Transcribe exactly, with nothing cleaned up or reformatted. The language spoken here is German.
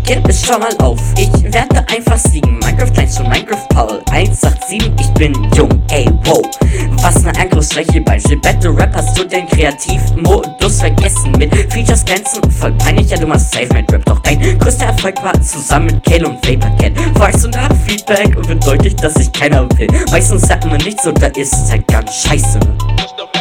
Kind, ist schon mal auf. Ich werde einfach siegen. Minecraft Kleins von Minecraft Paul eins acht sieben. Ich bin jung, ey, wow. Was ne Angriffsfläche bei Battle Rap. Hast du den Kreativmodus vergessen? Mit Features glänzen, voll peinlich. Ja, du machst safe mit Rap. Doch dein größter Erfolg war zusammen mit Kale und Vaporcat. Fragst du nach Feedback und wird deutlich, dass sich keiner will. Meistens sagt man nicht so, da ist halt ganz scheiße, ne?